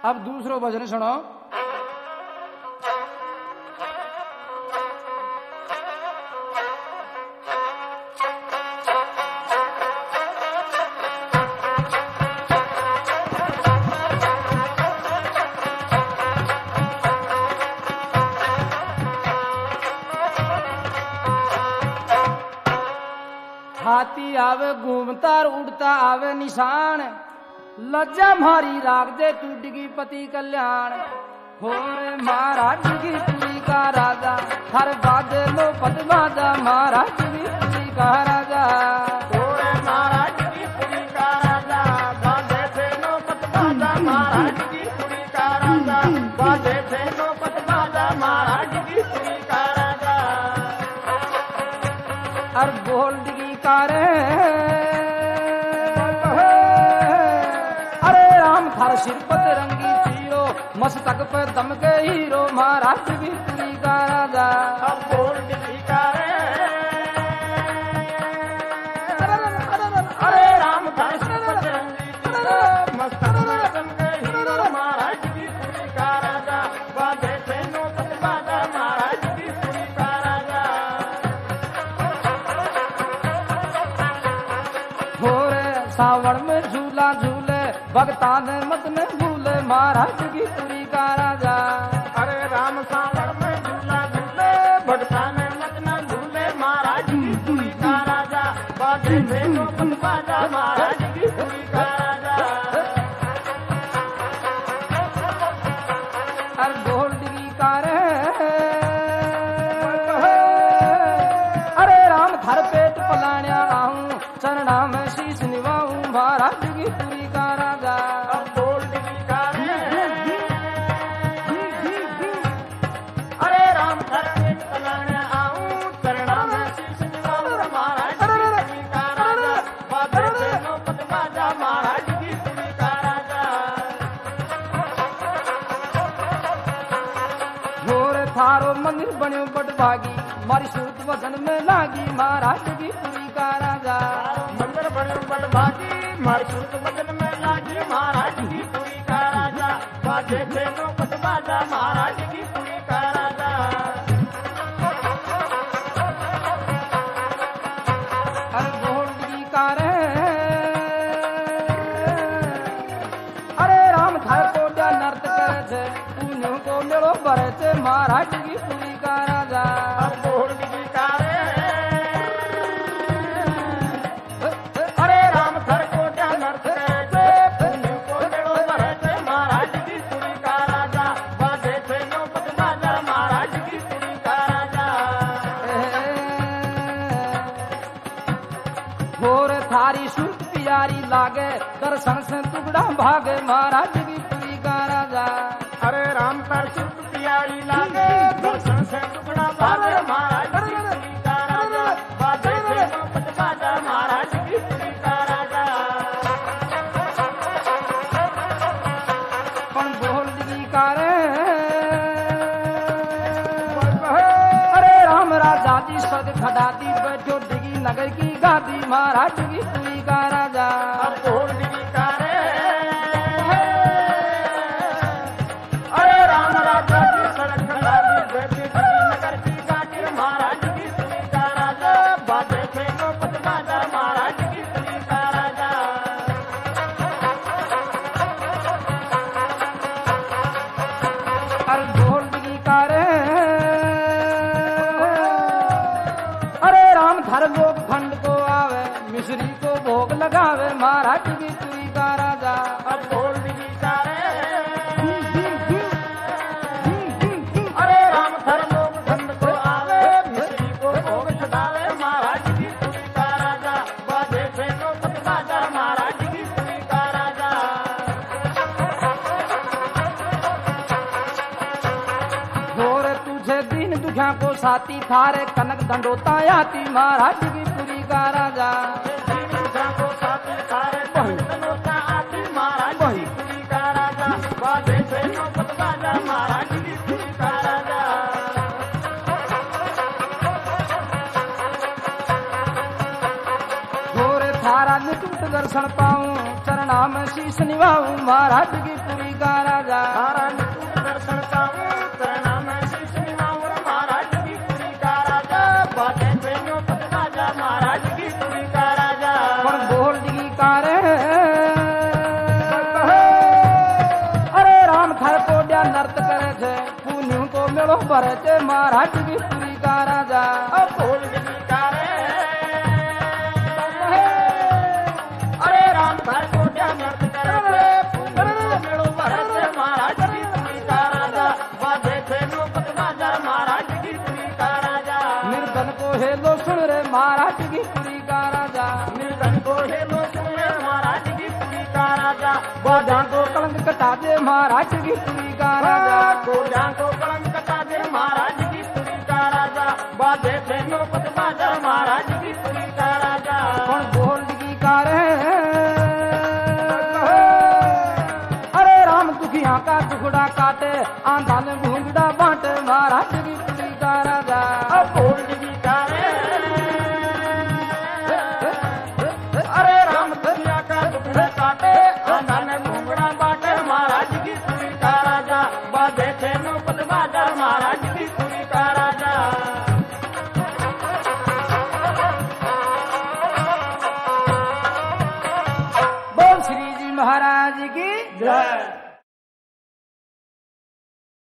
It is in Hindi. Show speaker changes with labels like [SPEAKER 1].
[SPEAKER 1] अब दूसरो भजन सुनो। हाथी आवे घूमता उड़ता आवे निशान, लज्जा मारी राग दे टूटगी पति कल्याण। होरे महाराज की पुरी का राजा, हर बाजे लो पद बाजा महाराज की पुरी का राजा।
[SPEAKER 2] होरे महाराज की पुरी का राजा, बाजे थे लो पद बाजा महाराज की पुरी का राजा, बाजे थे लो पद बाजा महाराज की पुरी का राजा।
[SPEAKER 1] और बोल कारे अरे राम थार सिर पर रंगी चीरो, मस्तक पे दम के हीरो महाराज की पुरी का राजा।
[SPEAKER 2] अब बोल कारे अरे राम थार सिर पर रंगी चीरो, मस्तक पे दम के हीरो महाराज की पुरी का राजा, बाजे थे नो पद बाजा महाराज की पुरी का राजा।
[SPEAKER 1] सावन में झूला झूले भगता ने मत ने भूले महाराज की पुरी का राजा।
[SPEAKER 2] अरे राम सावन में झूला झूले भगता ने मत न भूले महाराज की पुरी का राजा, बाजे थे नो पद बाजा महाराज की पुरी का राजा।
[SPEAKER 1] अरे गोल्डी कारे अरे राम थर पेट पलाण्या आहूं, चरणा में शीश निभाऊं महाराज की पुरी का राजा।
[SPEAKER 2] अब गोल्डी कारे अरे राम थर पेट पलाण्या आहूं, चरणा में शीश निभाऊं महाराज की पुरी का राजा, बाजे थे नो पद बाजा महाराज की पुरी का राजा।
[SPEAKER 1] गोरे थारो मंदिर बन्यो बटभागी, मारी सूरत वचन में लागी महाराज की पुरी का राजा।
[SPEAKER 2] मंदिर बन्यो बटभागी, मारी सूरत वचन में लागी महाराज की पुरी का राजा, बाजे थे नो पद बाजा महाराज की पुरी का राजा।
[SPEAKER 1] अरे गोल्डी कारे अरे राम थार को क्या नर्त करे छे, पुण्यों को मेलो भरे छे महाराज की पुरी का राजा।
[SPEAKER 2] अब गोल्डी कारे अरे राम थर को क्या नर्त करे छे, पुण्यों को मेलो भरे छे महाराज की पुरी का राजा, बाजे थे नो पद बाजा महाराज की पुरी का राजा।
[SPEAKER 1] गोरे थारी सूरत प्यारी लागे, दर्शन से टुकड़ा भागे महाराज की पुरी का राजा।
[SPEAKER 2] अरे राम तार सूरत प्यारी लागे, दर्शन से टुकड़ा भागे महाराज की पुरी का राजा, बाजे थे नो पद बाजा महाराज की पुरी का राजा।
[SPEAKER 1] पण गोल्डी कारे अरे राम राजा जी सद खड़ा दी बैठो डिगी नगर की गादी महाराज की पुरी का राजा।
[SPEAKER 2] अब गोल्डी कारे अरे राम राजा जी सड़क खड़ा दी बैठी डिगी नगर की गादी महाराज की पुरी का राजा, बाजे थे नो पद बाजा महाराज की पुरी का राजा।
[SPEAKER 1] अरे गोल्डी कारे अरे राम धर लोग खंड को आवे, मिश्री को भोग लगावे महाराज की पुरी का राजा।
[SPEAKER 2] अब गोल्डी कारे अरे राम थर लोग खंड को आवे, मिश्री को भोग चढ़ावे महाराज की पुरी का राजा, बाजे थे नो पद बाजा महाराज की पुरी का राजा।
[SPEAKER 1] गोरे तुझे दीन दुखिया को साथी थारे कनक दंडोता आती महाराज की पुरी का राजा।
[SPEAKER 2] को साथी थारे दंडोता आती महाराज की पुरी का राजा, बाजे थे नो पद बाजा महाराज की पुरी का राजा।
[SPEAKER 1] गोरे थारा निकुट दर्शन पाऊं चरणा में शीश निभाऊं महाराज की पुरी का राजा
[SPEAKER 2] तारा निकुट दर्शन पाऊं चरणा में शीश निभाऊं महाराज की पुरी का राजा बाजे बेनो पद बाजा महाराज की पुरी का राजा
[SPEAKER 1] पर बोल दी कारे अरे राम थार को क्या नृत्य करे छे पुण्य को मेलो भरे छे महाराज की पुरी का राजा
[SPEAKER 2] बोल दी कारे अरे राम थार को क्या नृत्य करे मेलो भरे महाराज की पुरी का राजा बाजे बेनो पद बाजा महाराज की पुरी का राजा
[SPEAKER 1] निर्धन को हेलो सुन रे महाराज की पुरी का राजा
[SPEAKER 2] निर्धन को हेलो सुन रे महाराज की पुरी का राजा
[SPEAKER 1] गोजा को कलंक कटा दे महाराज की पुरी का राजा
[SPEAKER 2] गोजा को कलंक कटा दे महाराज की पुरी का राजा बाजे बेनो पद बाजा महाराज की पुरी का राजा
[SPEAKER 1] कौन बोल की कारे अरे राम दुखिया का टुकड़ा काटे आंधा ने घूंगड़ा बांटे महाराज की